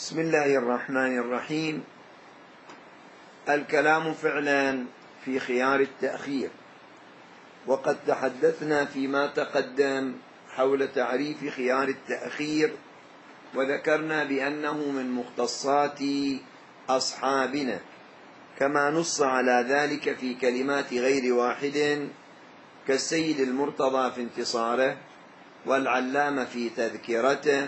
بسم الله الرحمن الرحيم. الكلام فعلا في خيار التأخير، وقد تحدثنا فيما تقدم حول تعريف خيار التأخير، وذكرنا بأنه من مختصات أصحابنا، كما نص على ذلك في كلمات غير واحد كالسيد المرتضى في انتصاره، والعلامة في تذكرته،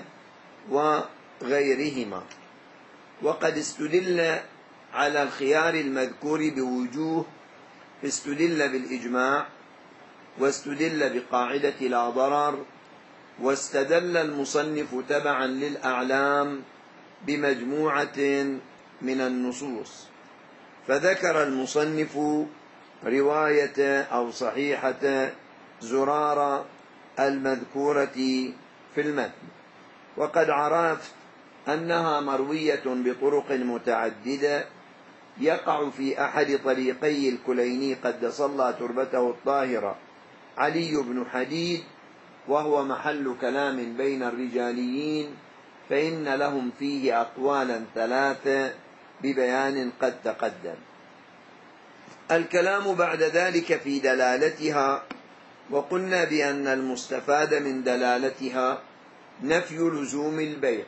وغيرهما. وقد استدل على الخيار المذكور بوجوه: استدل بالإجماع، واستدل بقاعدة لا ضرر، واستدل المصنف تبعا للأعلام بمجموعة من النصوص. فذكر المصنف رواية أو صحيحة زرارة المذكورة في المتن، وقد عرفت أنها مروية بطرق متعددة، يقع في أحد طريقي الكليني قدس الله تربته الطاهرة علي بن حديد، وهو محل كلام بين الرجاليين، فإن لهم فيه أقوالا ثلاثة ببيان قد تقدم. الكلام بعد ذلك في دلالتها، وقلنا بأن المستفاد من دلالتها نفي لزوم البيع،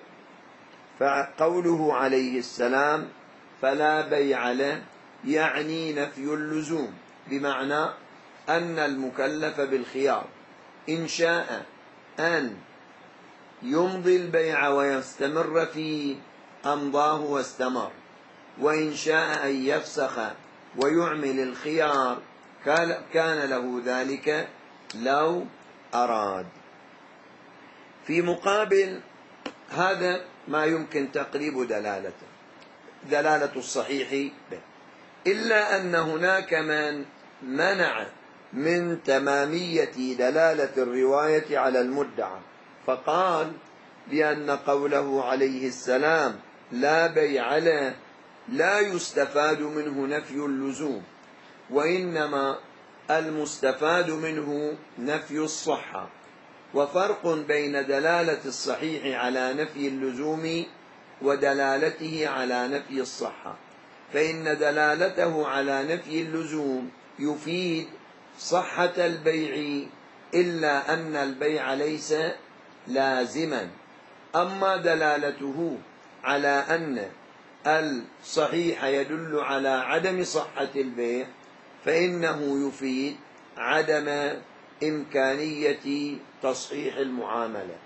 فقوله عليه السلام فلا بيع له يعني نفي اللزوم، بمعنى أن المكلف بالخيار إن شاء أن يمضي البيع ويستمر فيه أمضاه واستمر، وإن شاء أن يفسخ ويعمل الخيار كان له ذلك لو أراد. في مقابل هذا ما يمكن تقريب دلالة الصحيح به، إلا أن هناك من منع من تمامية دلالة الرواية على المدعى، فقال بأن قوله عليه السلام لا بيع له لا يستفاد منه نفي اللزوم، وإنما المستفاد منه نفي الصحة. وفرق بين دلالة الصحيح على نفي اللزوم ودلالته على نفي الصحة، فإن دلالته على نفي اللزوم يفيد صحة البيع، إلا أن البيع ليس لازما. أما دلالته على أن الصحيح يدل على عدم صحة البيع، فإنه يفيد عدم إمكانية تصحيح المعاملة.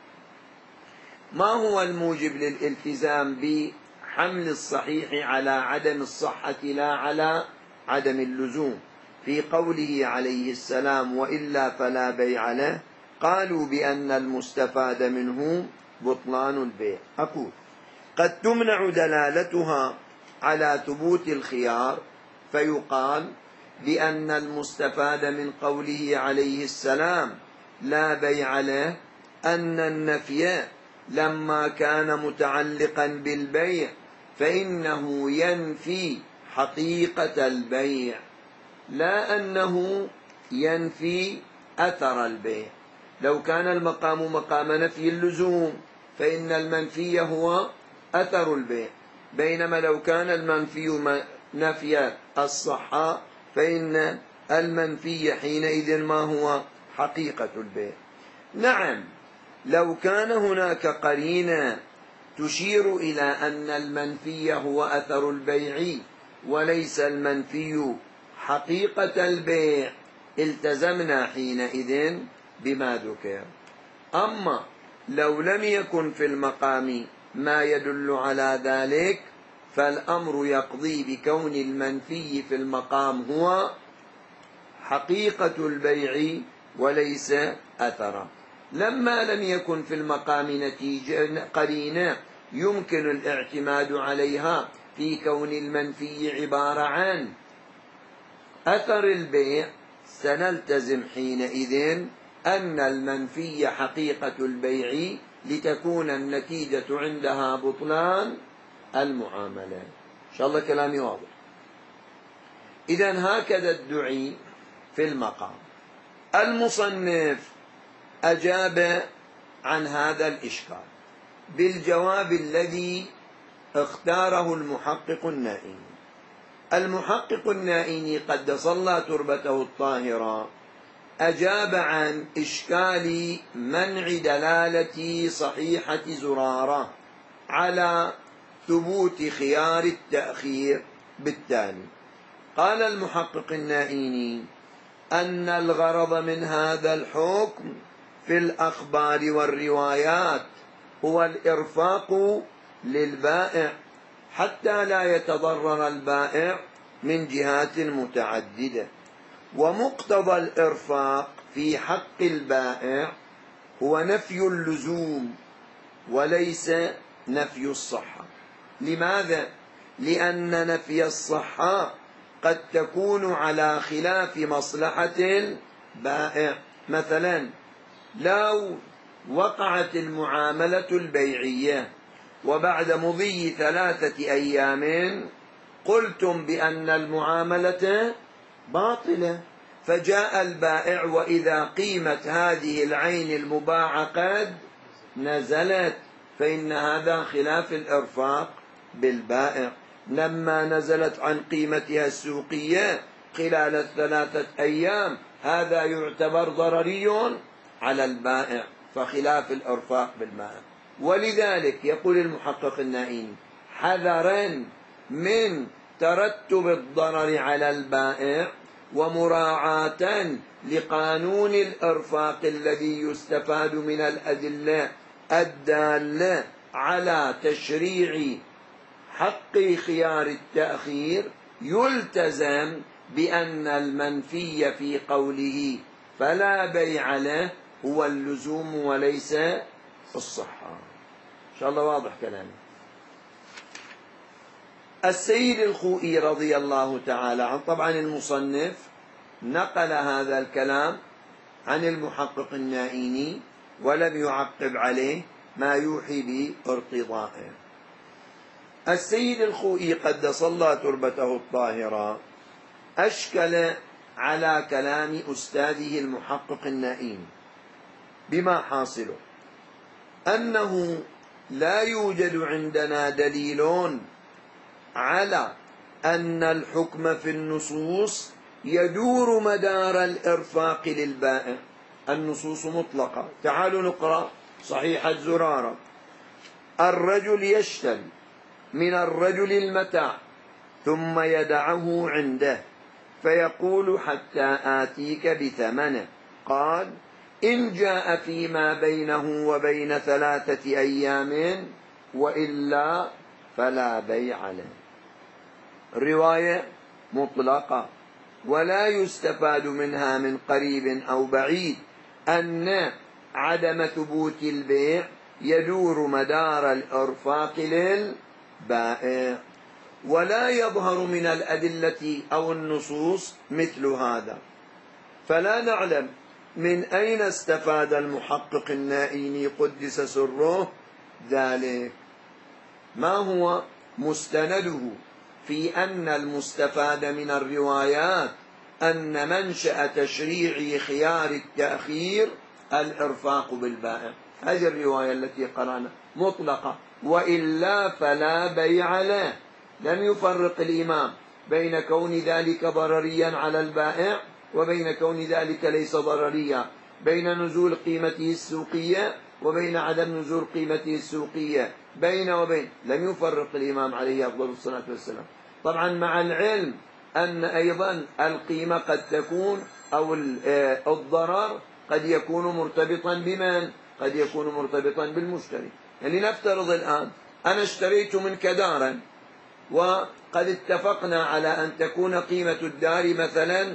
ما هو الموجب للالتزام بحمل الصحيح على عدم الصحة لا على عدم اللزوم؟ في قوله عليه السلام وإلا فلا بيع له، قالوا بأن المستفاد منه بطلان البيع. أقول قد تمنع دلالتها على ثبوت الخيار، فيقال بأن المستفاد من قوله عليه السلام لا بيع له أن النفي لما كان متعلقا بالبيع فإنه ينفي حقيقة البيع، لا أنه ينفي أثر البيع. لو كان المقام مقام نفي اللزوم فإن المنفي هو أثر البيع، بينما لو كان المنفي نفي الصحة فإن المنفي حينئذ ما هو حقيقة البيع. نعم، لو كان هناك قرينة تشير إلى أن المنفي هو أثر البيع وليس المنفي حقيقة البيع التزمنا حينئذ بما ذكر. أما لو لم يكن في المقام ما يدل على ذلك، فالأمر يقضي بكون المنفي في المقام هو حقيقة البيع وليس أثره. لما لم يكن في المقام نتيجة قرينة يمكن الاعتماد عليها في كون المنفي عبارة عن أثر البيع، سنلتزم حينئذ أن المنفي حقيقة البيع لتكون النتيجة عندها بطلان المعاملة. إن شاء الله كلامي واضح. إذن هكذا الدعي في المقام. المصنف أجاب عن هذا الإشكال بالجواب الذي اختاره المحقق النائيني. المحقق النائيني قدس الله تربته الطاهرة أجاب عن إشكال منع دلالة صحيحة زرارة على ثبوت خيار التأخير بالتالي. قال المحقق النائيني أن الغرض من هذا الحكم في الأخبار والروايات هو الإرفاق للبائع حتى لا يتضرر البائع من جهات متعددة، ومقتضى الإرفاق في حق البائع هو نفي اللزوم وليس نفي الصحة. لماذا؟ لأن نفي الصحة قد تكون على خلاف مصلحة البائع. مثلا لو وقعت المعاملة البيعية وبعد مضي 3 أيام قلتم بأن المعاملة باطلة، فجاء البائع وإذا قيمة هذه العين المباعة قد نزلت، فإن هذا خلاف الإرفاق بالبائع. لما نزلت عن قيمتها السوقية خلال 3 أيام هذا يعتبر ضرري على البائع، فخلاف الإرفاق بالبائع. ولذلك يقول المحقق النائيني حذرا من ترتب الضرر على البائع ومراعاة لقانون الإرفاق الذي يستفاد من الأدلة الدالة على تشريع حق خيار التأخير، يلتزم بأن المنفي في قوله فلا بيع له هو اللزوم وليس الصحة. إن شاء الله واضح كلامي. السيد الخوئي رضي الله تعالى عنه، طبعا المصنف نقل هذا الكلام عن المحقق النائيني ولم يعقب عليه ما يوحي بارتضائه. السيد الخوئي قدس الله تربته الطاهرة أشكل على كلام أستاذه المحقق النائيني بما حاصله أنه لا يوجد عندنا دليل على أن الحكم في النصوص يدور مدار الإرفاق للبائع. النصوص مطلقة. تعالوا نقرأ صحيحة زرارة: الرجل يشتري من الرجل المتاع ثم يدعه عنده فيقول حتى آتيك بثمنه، قال إن جاء فيما بينه وبين 3 أيام وإلا فلا بيع له. الرواية مطلقة ولا يستفاد منها من قريب أو بعيد أن عدم ثبوت البيع يدور مدار الإرفاق للبائع، ولا يظهر من الأدلة أو النصوص مثل هذا. فلا نعلم من أين استفاد المحقق النائيني قدس سره ذلك. ما هو مستنده في أن المستفاد من الروايات أن منشأ تشريع خيار التأخير الإرفاق بالبائع؟ هذه الرواية التي قرأنا مطلقة، وإلا فلا بيع له. لم يفرق الإمام بين كون ذلك ضرريا على البائع وبين كون ذلك ليس ضرريا، بين نزول قيمته السوقية وبين عدم نزول قيمته السوقية، بين وبين. لم يفرق الإمام عليه أفضل الصلاة والسلام. طبعا مع العلم أن أيضا القيمة قد تكون أو الضرر قد يكون مرتبطا بمن؟ قد يكون مرتبطا بالمشتري. يعني نفترض الآن أنا اشتريت منك دارا وقد اتفقنا على أن تكون قيمة الدار مثلا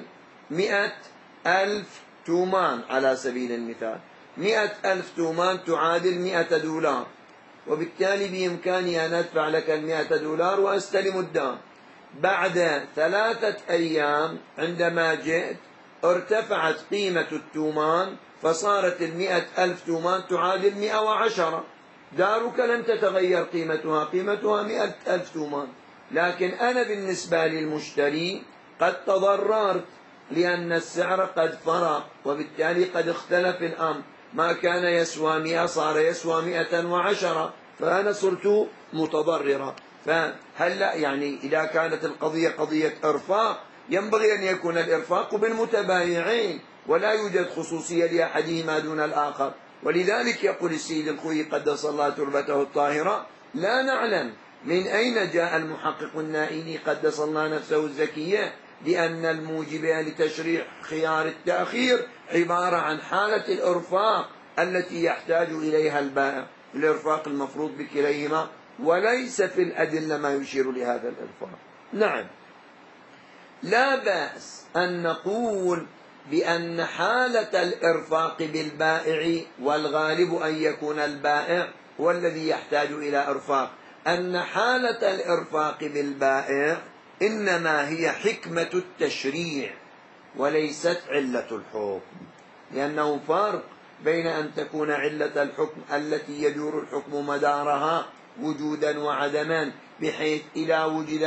100,000 تومان على سبيل المثال. 100,000 تومان تعادل 100 دولار، وبالتالي بإمكاني أن أدفع لك 100 دولار وأستلم الدار. بعد 3 أيام عندما جئت ارتفعت قيمة التومان فصارت 100,000 تومان تعادل 110. دارك لن تتغير قيمتها 100,000 تومان، لكن أنا بالنسبة للمشتري قد تضررت لأن السعر قد فرق، وبالتالي قد اختلف الأمر. ما كان يسوى 100 صار يسوى 110، فأنا صرت متضررا. فهل يعني إذا كانت القضية قضية إرفاق ينبغي أن يكون الإرفاق بالمتبايعين ولا يوجد خصوصية لأحدهما دون الآخر. ولذلك يقول السيد الخوئي قدس الله تربته الطاهرة: لا نعلم من أين جاء المحقق النائيني قدس الله نفسه الزكية لأن الموجب لتشريع خيار التأخير عبارة عن حالة الإرفاق التي يحتاج إليها البائع، الإرفاق المفروض بكليهما، وليس في الأدلة ما يشير لهذا الإرفاق. نعم، لا بأس أن نقول بأن حالة الإرفاق بالبائع، والغالب أن يكون البائع هو الذي يحتاج إلى إرفاق، أن حالة الإرفاق بالبائع إنما هي حكمة التشريع وليست علة الحكم، لأنه فرق بين أن تكون علة الحكم التي يدور الحكم مدارها وجودا وعدما، بحيث إذا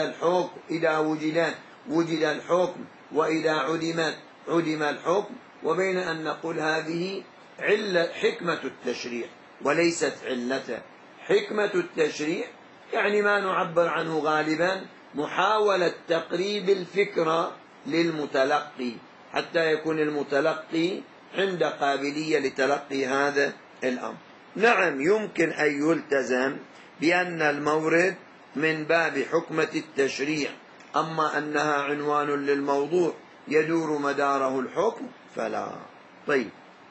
وجد الحكم وإذا عدم الحكم، وبين أن نقول هذه حكمة التشريع وليست علته. حكمة التشريع يعني ما نعبر عنه غالبا محاولة تقريب الفكرة للمتلقي حتى يكون المتلقي عند قابلية لتلقي هذا الأمر. نعم، يمكن أن يلتزم بأن المورد من باب حكمة التشريع، أما أنها عنوان للموضوع يدور مداره الحكم فلا. طيب،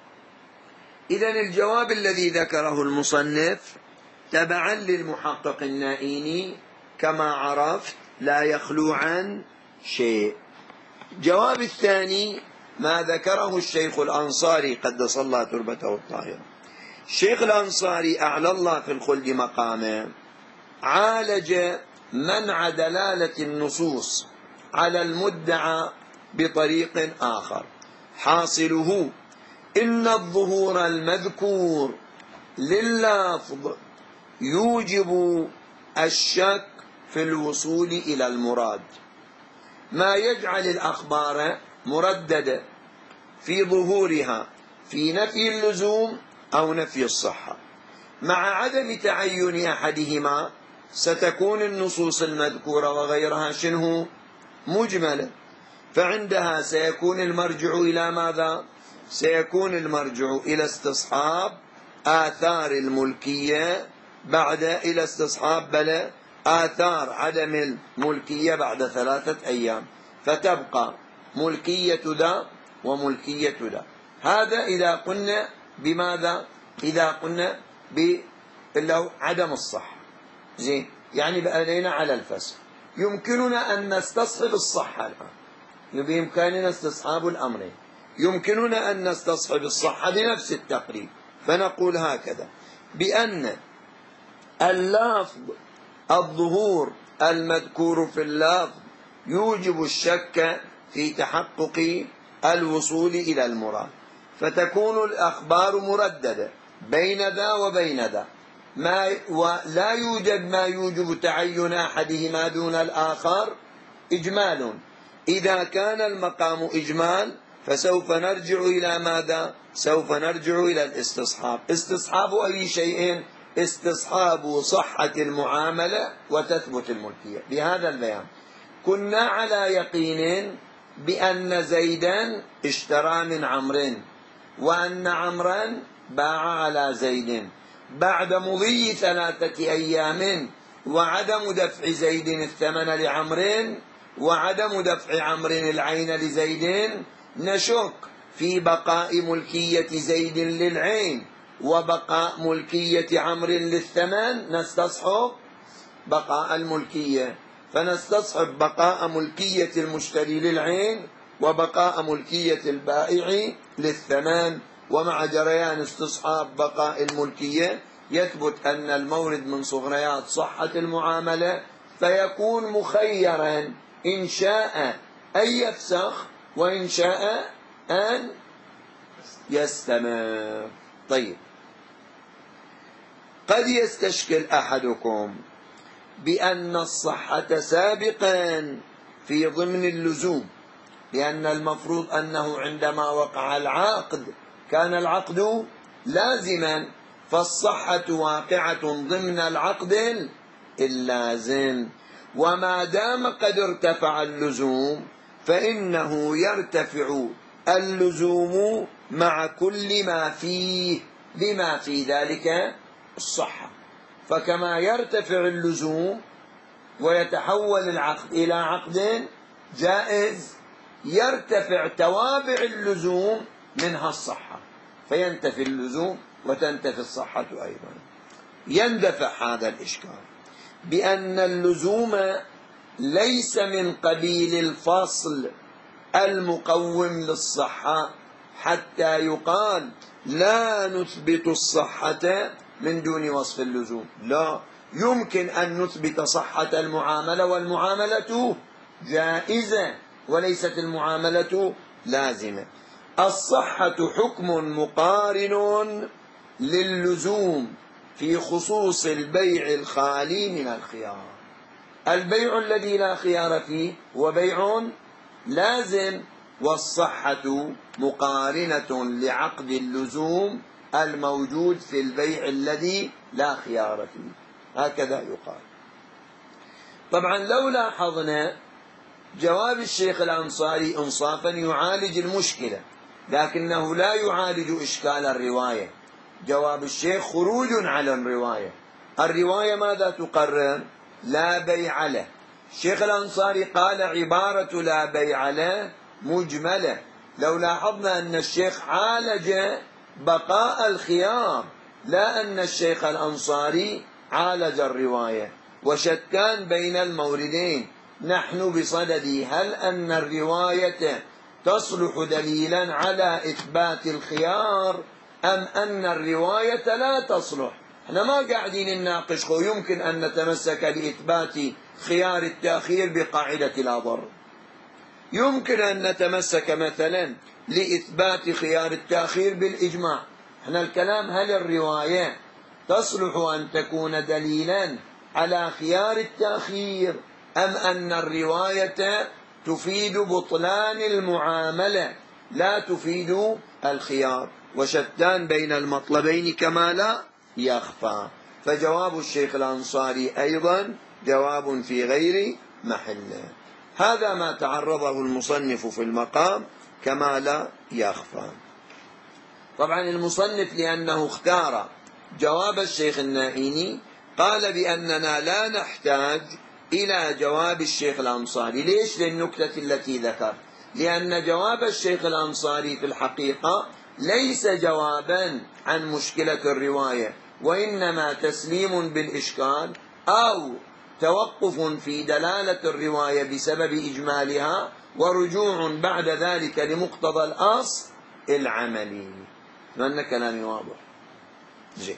إذن الجواب الذي ذكره المصنف تبعا للمحقق النائيني كما عرفت لا يخلو عن شيء. الجواب الثاني ما ذكره الشيخ الأنصاري قدس الله تربته الطاهرة. الشيخ الأنصاري أعلى الله في الخلد مقامه عالج منع دلالة النصوص على المدعى بطريق آخر، حاصله إن الظهور المذكور لللفظ يوجب الشك في الوصول إلى المراد، ما يجعل الأخبار مرددة في ظهورها في نفي اللزوم أو نفي الصحة. مع عدم تعين أحدهما ستكون النصوص المذكورة وغيرها شنه مجملة، فعندها سيكون المرجع إلى ماذا؟ سيكون المرجع إلى استصحاب آثار الملكية إلى استصحاب آثار عدم الملكية بعد 3 أيام، فتبقى ملكية ذا وملكية ذا. هذا إذا قلنا بماذا؟ إذا قلنا عدم الصحة، زين، يعني بأدينا على الفسخ. يمكننا أن نستصحب الصحة الآن، بإمكاننا استصحاب الأمرين. يمكننا أن نستصحب الصحة بنفس التقريب، فنقول هكذا: بأن اللفظ الظهور المذكور في اللفظ يوجب الشك في تحقق الوصول إلى المراد، فتكون الأخبار مرددة بين ذا وبين ذا، ولا يوجد ما يوجب تعين أحدهما دون الآخر إجمال. إذا كان المقام إجمال فسوف نرجع إلى ماذا؟ سوف نرجع إلى الاستصحاب. استصحاب أي شيء؟ استصحاب صحة المعاملة وتثبت الملكية. بهذا البيان كنا على يقين بأن زيدا اشترى من عمرو وأن عمرا باع على زيد. بعد مضي 3 أيام وعدم دفع زيد الثمن لعمرو وعدم دفع عمرو العين لزيد، نشك في بقاء ملكية زيد للعين وبقاء ملكية عمرو للثمن، نستصحب بقاء الملكية، فنستصحب بقاء ملكية المشتري للعين وبقاء ملكية البائع للثمن. ومع جريان استصحاب بقاء الملكية يثبت أن المورد من صغريات صحة المعاملة، فيكون مخيرا إن شاء أن يفسخ وإن شاء أن يستمر. طيب، قد يستشكل أحدكم بأن الصحة سابقا في ضمن اللزوم، لأن المفروض أنه عندما وقع العقد كان العقد لازما، فالصحة واقعة ضمن العقد اللازم. وما دام قد ارتفع اللزوم فإنه يرتفع اللزوم مع كل ما فيه بما في ذلك الصحة. فكما يرتفع اللزوم ويتحول العقد إلى عقد جائز، يرتفع توابع اللزوم منها الصحة، فينتفي اللزوم وتنتفي الصحة أيضا. يندفع هذا الإشكال بأن اللزوم ليس من قبيل الفصل المقوم للصحة حتى يقال لا نثبت الصحة من دون وصف اللزوم. لا، يمكن أن نثبت صحة المعاملة والمعاملة جائزة وليست المعاملة لازمة. الصحة حكم مقارن للزوم في خصوص البيع الخالي من الخيار. البيع الذي لا خيار فيه هو بيع لازم، والصحة مقارنة لعقد اللزوم الموجود في البيع الذي لا خيار فيه، هكذا يقال. طبعا لو لاحظنا جواب الشيخ الأنصاري إنصافا يعالج المشكلة، لكنه لا يعالج إشكال الرواية. جواب الشيخ خروج على الرواية. الرواية ماذا تقرر؟ لا بيع له. الشيخ الأنصاري قال عبارة لا بيع له مجملة. لو لاحظنا أن الشيخ عالج بقاء الخيار، لا أن الشيخ الأنصاري عالج الرواية، وشتان بين الموردين. نحن بصدد هل أن الرواية تصلح دليلا على إثبات الخيار أم أن الرواية لا تصلح. احنا ما قاعدين نناقش يمكن أن نتمسك لإثبات خيار التأخير بقاعدة لا ضرر، يمكن أن نتمسك مثلا لإثبات خيار التأخير بالإجماع. احنا الكلام هل الرواية تصلح أن تكون دليلا على خيار التأخير أم أن الرواية تفيد بطلان المعاملة لا تفيد الخيار. وشتان بين المطلبين كما لا يخفى. فجواب الشيخ الأنصاري أيضا جواب في غير محله. هذا ما تعرضه المصنف في المقام كما لا يخفى. طبعا المصنف لأنه اختار جواب الشيخ النائيني قال بأننا لا نحتاج إلى جواب الشيخ الأنصاري. ليش؟ للنكتة التي ذكر، لأن جواب الشيخ الأنصاري في الحقيقة ليس جوابا عن مشكلة الرواية، وإنما تسليم بالإشكال أو توقف في دلالة الرواية بسبب إجمالها ورجوع بعد ذلك لمقتضى الأصل العملي. أتمنى كلامي واضح. زين.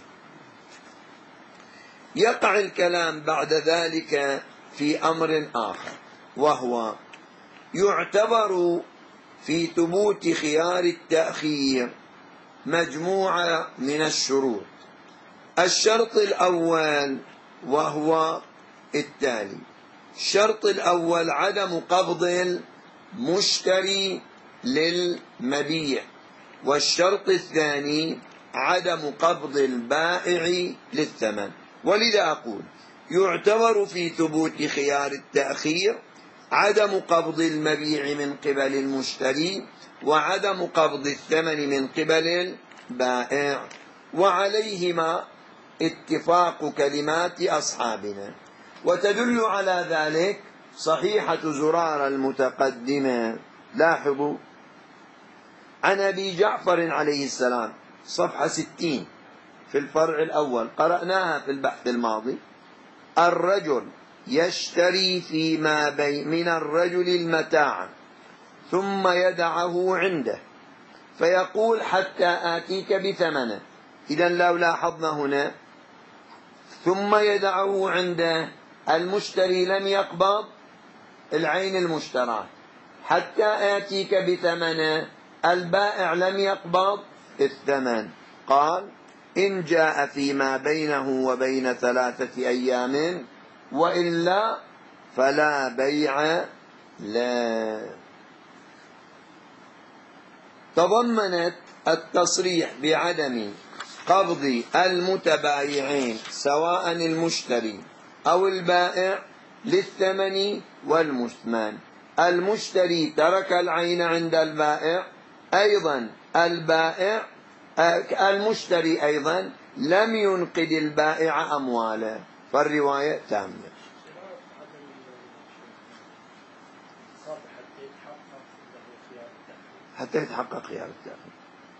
يقع الكلام بعد ذلك في أمر آخر، وهو يعتبر في ثبوت خيار التأخير مجموعة من الشروط. الشرط الأول وهو التالي: الشرط الأول عدم قبض المشتري للمبيع، والشرط الثاني عدم قبض البائع للثمن. ولذا أقول يعتبر في ثبوت خيار التأخير عدم قبض المبيع من قبل المشتري وعدم قبض الثمن من قبل البائع، وعليهما اتفاق كلمات أصحابنا. وتدل على ذلك صحيحة زرار المتقدمة. لاحظوا عن أبي جعفر عليه السلام صفحة 60 في الفرع الأول، قرأناها في البحث الماضي: الرجل يشتري فيما من الرجل المتاع ثم يدعه عنده فيقول حتى آتيك بثمنه. إذن لو لاحظنا هنا ثم يدعه عنده، المشتري لم يقبض العين المشتراه، حتى آتيك بثمنه البائع لم يقبض الثمن. قال: إن جاء فيما بينه وبين 3 أيام وإلا فلا بيع لا. تضمنت التصريح بعدم قبض المتبايعين سواء المشتري أو البائع للثمن والمثمن. المشتري ترك العين عند البائع، أيضا المشتري أيضا لم ينقد البائع أمواله، فالرواية تامة. حتى يتحقق خيار التأخير.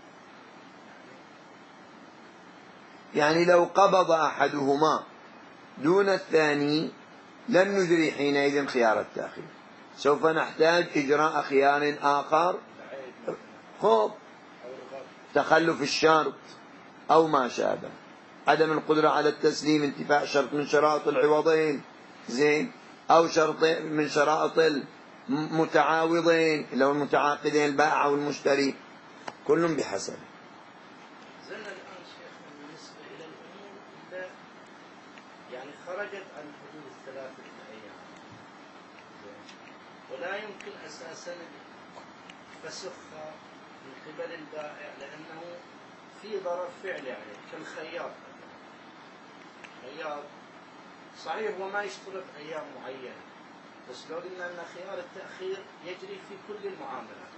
يعني لو قبض أحدهما دون الثاني لن نجري حينئذ خيار التأخير، سوف نحتاج إجراء خيار آخر، تخلف الشرط أو ما شابه، عدم القدرة على التسليم، انتفاء شرط من شرائط العوضين، زين، أو شرط من شرائط المتعاوضين لو المتعاقدين البائع أو المشتري، كل بحسب. زلنا الآن شيخ بالنسبة إلى الأمور يعني خرجت عن حدود 3 أيام، ولا يمكن أساسا فسخها من قبل البائع لأنه في ضرر فعلي عليه، كالخياط. الخياط صحيح هو ما يشترط أيام معينة، بس لو قلنا أن خيار التأخير يجري في كل المعاملات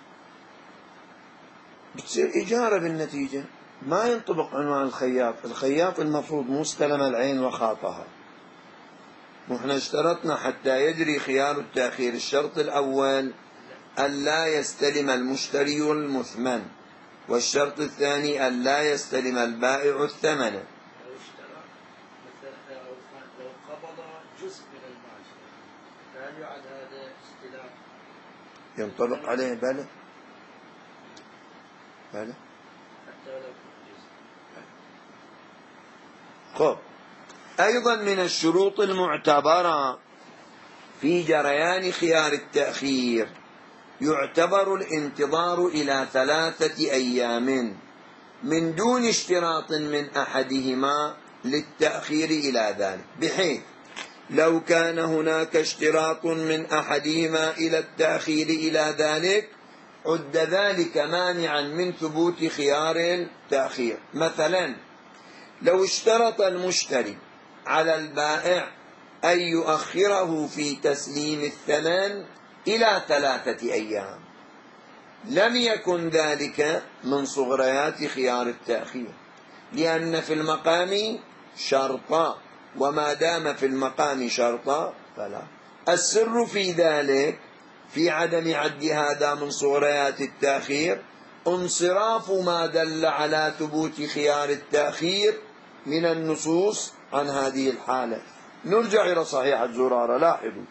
بتصير إجارة بالنتيجة، ما ينطبق عنوان الخياط. الخياط المفروض مستلم العين وخاطها، ونحن اشترطنا حتى يجري خيار التأخير الشرط الأول أن لا يستلم المشتري المثمن، والشرط الثاني أن لا يستلم البائع الثمن. لو اشترى مثلا لو قبض جزء من المال هل يعد هذا استلام؟ ينطبق عليه بلى حتى ولو جزء. خب، أيضا من الشروط المعتبرة في جريان خيار التأخير يعتبر الانتظار إلى 3 أيام من دون اشتراط من أحدهما للتأخير إلى ذلك، بحيث لو كان هناك اشتراط من أحدهما إلى التأخير إلى ذلك عد ذلك مانعا من ثبوت خيار التأخير. مثلا لو اشترط المشتري على البائع أن يؤخره في تسليم الثمن إلى 3 أيام، لم يكن ذلك من صغريات خيار التأخير، لأن في المقام شرطا، وما دام في المقام شرطا فلا. السر في ذلك في عدم عد هذا من صغريات التأخير انصراف ما دل على ثبوت خيار التأخير من النصوص عن هذه الحالة. نرجع إلى صحيح الزرارة. لاحظوا،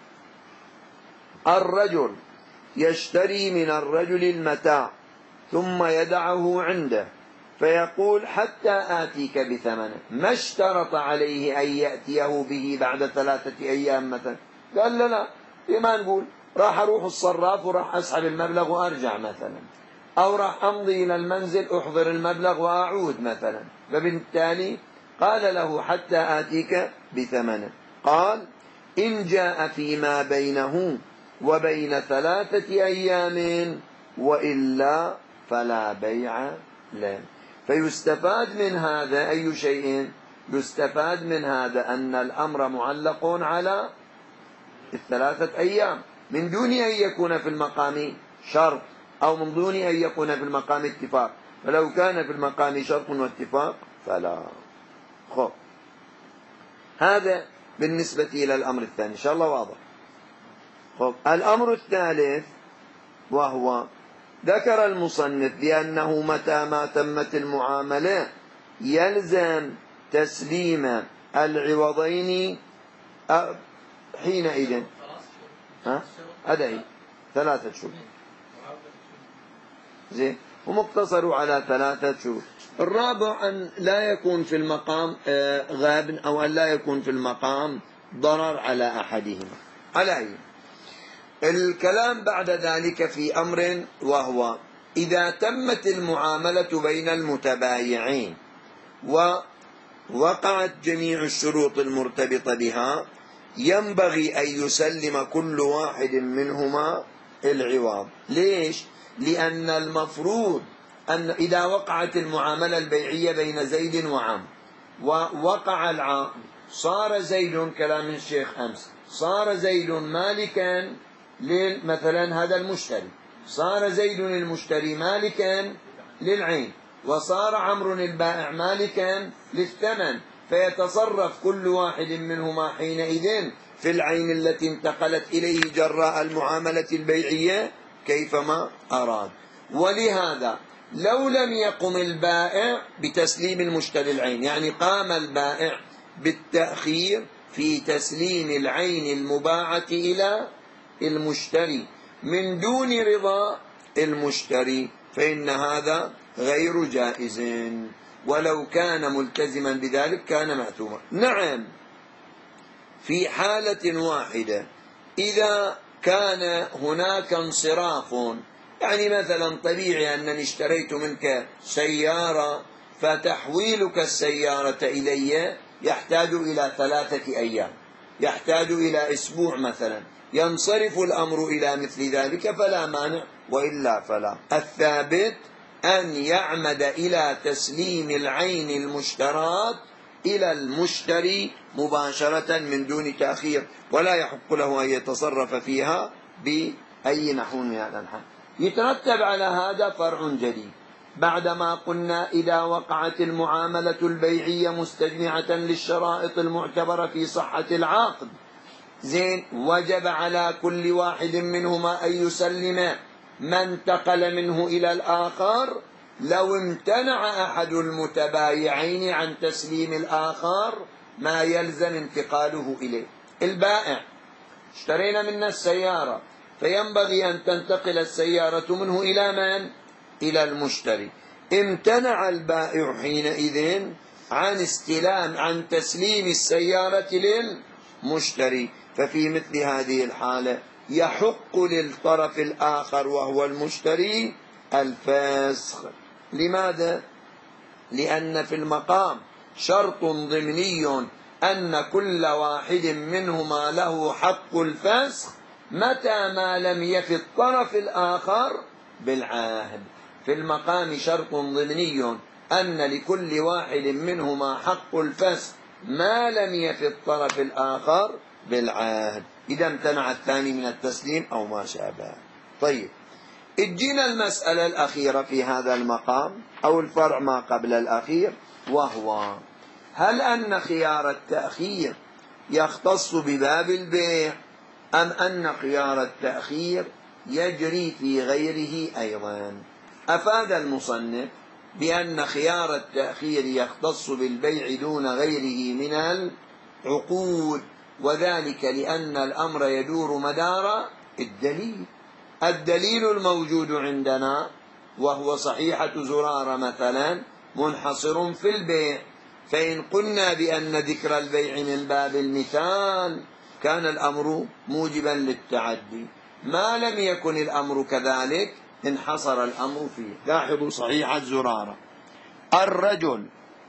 الرجل يشتري من الرجل المتاع ثم يدعه عنده فيقول حتى آتيك بثمنه، ما اشترط عليه أن يأتيه به بعد 3 أيام مثلا، قال لا ما نقول راح أروح الصراف وراح أسحب المبلغ وأرجع مثلا، أو راح أمضي إلى المنزل أحضر المبلغ وأعود مثلا، فبالتالي قال له حتى آتيك بثمنه. قال إن جاء فيما بينه وبين 3 أيام وإلا فلا بيع له. فيستفاد من هذا أي شيء؟ يستفاد من هذا أن الأمر معلق على 3 أيام من دون أن يكون في المقام شرط، أو من دون أن يكون في المقام اتفاق، فلو كان في المقام شرط واتفاق فلا. خب، هذا بالنسبة إلى الأمر الثاني، إن شاء الله واضح. خب، الأمر الثالث وهو ذكر المصنف بأنه متى ما تمت المعاملة يلزم تسليم العوضين حينئذ. أدعي 3 شهور زين، ومقتصر على 3 شهور. الرابع أن لا يكون في المقام غاب، أو أن لا يكون في المقام ضرر على أحدهما. على أي الكلام بعد ذلك في أمر، وهو إذا تمت المعاملة بين المتبايعين ووقعت جميع الشروط المرتبطة بها، ينبغي أن يسلم كل واحد منهما العوض. ليش؟ لأن المفروض أن إذا وقعت المعاملة البيعية بين زيد وعمرو ووقع العقد، صار زيد، كلام الشيخ أمس، صار زيد مالكا مثلا هذا المشتري، صار زيد المشتري مالكا للعين، وصار عمرو البائع مالكا للثمن، فيتصرف كل واحد منهما حينئذ في العين التي انتقلت إليه جراء المعاملة البيعية كيفما أراد. ولهذا لو لم يقم البائع بتسليم المشتري العين، يعني قام البائع بالتأخير في تسليم العين المباعة إلى المشتري من دون رضا المشتري، فإن هذا غير جائز، ولو كان ملتزما بذلك كان مأثوما. نعم، في حالة واحدة إذا كان هناك انصراف، يعني مثلا طبيعي أنني اشتريت منك سيارة، فتحويلك السيارة إلي يحتاج إلى 3 أيام، يحتاج إلى أسبوع مثلا، ينصرف الأمر إلى مثل ذلك فلا مانع، وإلا فلا. الثابت أن يعمد إلى تسليم العين المشترات إلى المشتري مباشرة من دون تأخير، ولا يحق له أن يتصرف فيها بأي نحو من الأنحاء. يترتب على هذا فرع جديد، بعدما قلنا إذا وقعت المعاملة البيعية مستجمعة للشرائط المعتبرة في صحة العقد، زين، وجب على كل واحد منهما أن يسلم ما انتقل منه إلى الآخر. لو امتنع أحد المتبايعين عن تسليم الآخر ما يلزم انتقاله إليه. البائع اشترينا منه السيارة، فينبغي أن تنتقل السيارة منه إلى من؟ إلى المشتري. امتنع البائع حينئذ عن تسليم السيارة للمشتري، ففي مثل هذه الحالة يحق للطرف الآخر وهو المشتري الفسخ. لماذا؟ لأن في المقام شرط ضمني أن كل واحد منهما له حق الفسخ متى ما لم يفي الطرف الآخر بالعهد. في المقام شرط ضمني أن لكل واحد منهما حق الفسخ ما لم يفي الطرف الآخر بالعهد، إذا امتنع الثاني من التسليم أو ما شابه. طيب، اجينا المسألة الأخيرة في هذا المقام أو الفرع ما قبل الأخير، وهو هل أن خيار التأخير يختص بباب البيع أم أن خيار التأخير يجري في غيره أيضا؟ أفاد المصنف بأن خيار التأخير يختص بالبيع دون غيره من العقود، وذلك لأن الأمر يدور مدار الدليل الموجود عندنا، وهو صحيحة زرارة مثلا، منحصر في البيع، فإن قلنا بأن ذكر البيع من باب المثال كان الأمر موجبا للتعدي، ما لم يكن الأمر كذلك انحصر الأمر فيه. لاحظوا صحيحة زرارة، الرجل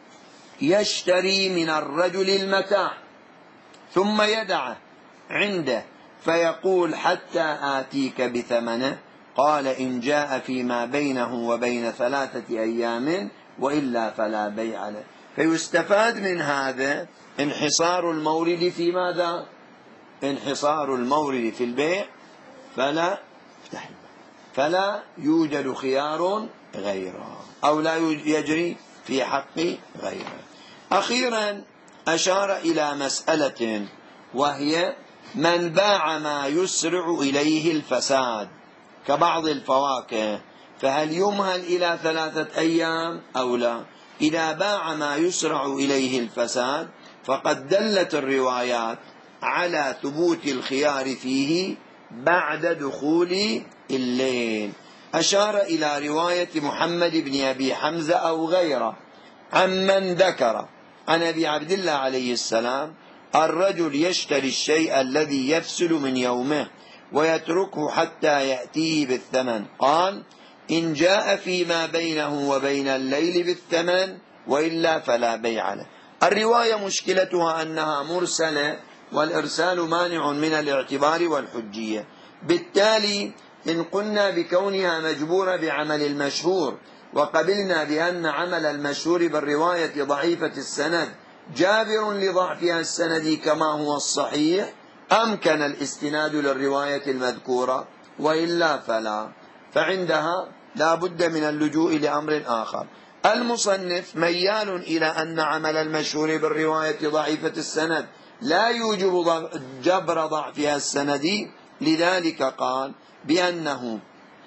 يشتري من الرجل المتاع ثم يدعه عنده فيقول حتى آتيك بثمنه، قال إن جاء فيما بينه وبين 3 أيام وإلا فلا بيع له. فيستفاد من هذا انحصار المورد في ماذا؟ انحصار المورد في البيع، فلا يوجد خيار غيره أو لا يجري في حق غيره. أخيرا أشار إلى مسألة، وهي من باع ما يسرع إليه الفساد كبعض الفواكه، فهل يمهل إلى 3 أيام أو لا؟ إذا باع ما يسرع إليه الفساد فقد دلت الروايات على ثبوت الخيار فيه بعد دخول الليل. أشار إلى رواية محمد بن أبي حمزة أو غيره عمن ذكر عن أبي عبد الله عليه السلام: الرجل يشتري الشيء الذي يفسد من يومه ويتركه حتى يأتيه بالثمن، قال إن جاء فيما بينه وبين الليل بالثمن وإلا فلا بيع له. الرواية مشكلتها أنها مرسلة، والإرسال مانع من الاعتبار والحجية، بالتالي إن قلنا بكونها مجبورة بعمل المشهور وقبلنا بأن عمل المشهور بالرواية ضعيفة السند جابر لضعفها السندي كما هو الصحيح، أمكن الاستناد للرواية المذكورة، وإلا فلا، فعندها لا بد من اللجوء لأمر آخر. المصنف ميال إلى أن عمل المشهور بالرواية ضعيفة السند لا يوجب جبر ضعفها السندي، لذلك قال بأنه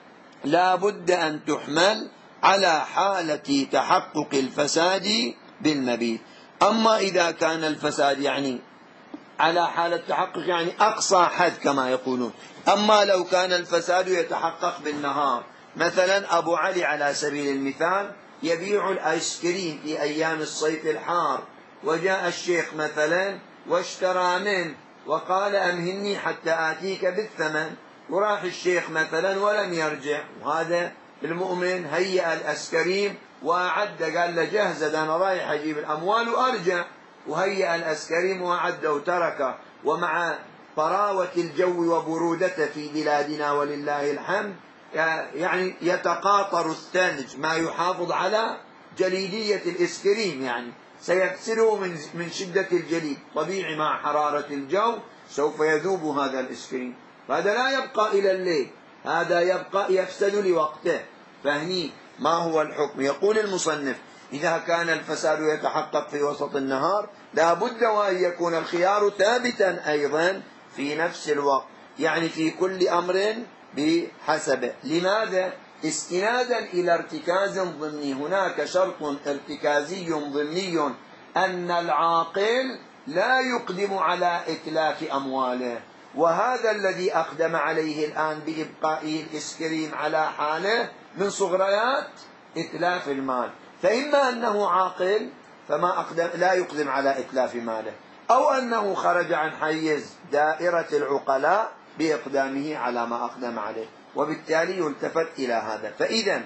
لا بد أن تحمل على حالة تحقق الفساد بالمبيت. أما إذا كان الفساد يعني على حالة تحقق يعني أقصى حد كما يقولون، أما لو كان الفساد يتحقق بالنهار، مثلا أبو علي على سبيل المثال يبيع الآيس كريم في أيام الصيف الحار، وجاء الشيخ مثلا واشترى منه وقال أمهني حتى آتيك بالثمن، وراح الشيخ مثلا ولم يرجع، وهذا المؤمن هيأ الأسكريم وأعد، قال له جهز أنا رايح أجيب الأموال وأرجع، وهيأ الأسكريم وأعد وتركه. ومع طراوة الجو وبرودته في بلادنا ولله الحمد يعني يتقاطر الثلج ما يحافظ على جليدية الإسكريم، يعني سيكسره من شدة الجليد، طبيعي مع حرارة الجو سوف يذوب هذا الإسكريم، فهذا لا يبقى إلى الليل، هذا يبقى يفسد لوقته. فهني ما هو الحكم؟ يقول المصنف إذا كان الفساد يتحقق في وسط النهار لا بد وأن يكون الخيار ثابتا أيضا في نفس الوقت، يعني في كل أمر بحسبه. لماذا؟ استنادا إلى ارتكاز ضمني. هناك شرط ارتكازي ضمني أن العاقل لا يقدم على إتلاف أمواله، وهذا الذي أقدم عليه الآن بإبقائه الإسكريم على حاله من صغريات إتلاف المال، فإما أنه عاقل فما أقدم لا يقدم على إتلاف ماله، أو أنه خرج عن حيز دائرة العقلاء بإقدامه على ما أقدم عليه، وبالتالي يلتفت إلى هذا. فإذا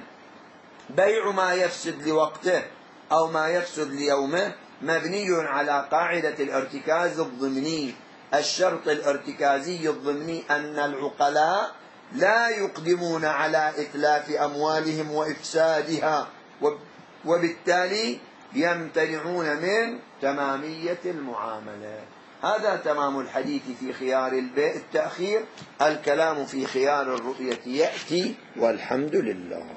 بيع ما يفسد لوقته أو ما يفسد ليومه مبني على قاعدة الارتكاز الضمني. الشرط الارتكازي الضمني أن العقلاء لا يقدمون على إتلاف أموالهم وإفسادها، وبالتالي يمتنعون من تمامية المعاملة. هذا تمام الحديث في خيار التأخير. الكلام في خيار الرؤية يأتي، والحمد لله.